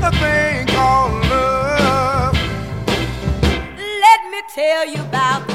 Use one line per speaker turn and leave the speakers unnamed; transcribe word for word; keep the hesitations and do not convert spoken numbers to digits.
a thing called love.
Let me tell you about